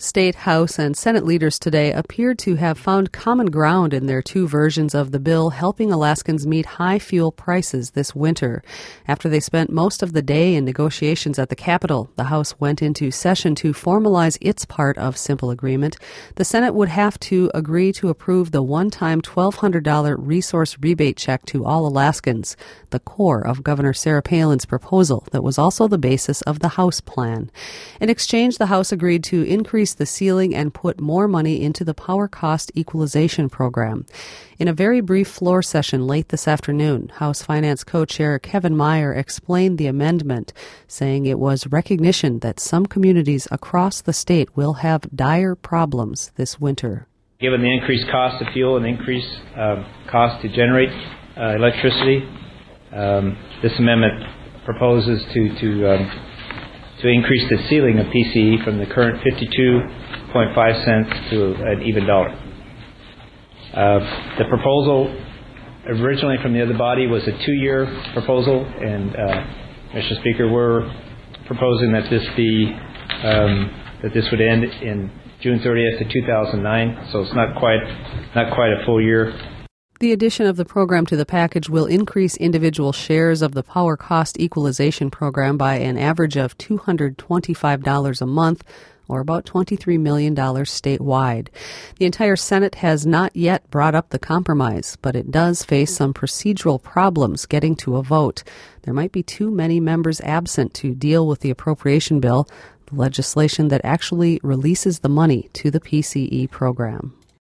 State, House, and Senate leaders today appeared to have found common ground in their two versions of the bill helping Alaskans meet high fuel prices this winter. After they spent most of the day in negotiations at the Capitol, the House went into session to formalize its part of simple agreement. The Senate would have to agree to approve the one-time $1,200 resource rebate check to all Alaskans, the core of Governor Sarah Palin's proposal that was also the basis of the House plan. In exchange, the House agreed to increase the ceiling and put more money into the power cost equalization program. In a very brief floor session late this afternoon, House Finance Co-Chair Kevin Meyer explained the amendment, saying it was recognition that some communities across the state will have dire problems this winter. Given the increased cost of fuel and the increased cost to generate electricity, this amendment proposes to increase the ceiling of PCE from the current 52.5 cents to an even dollar. The proposal originally from the other body was a 2-year proposal, and Mr. Speaker, we're proposing that this would end in June 30th of 2009, so it's not quite a full year. The addition of the program to the package will increase individual shares of the power cost equalization program by an average of $225 a month, or about $23 million statewide. The entire Senate has not yet brought up the compromise, but it does face some procedural problems getting to a vote. There might be too many members absent to deal with the appropriation bill, the legislation that actually releases the money to the PCE program.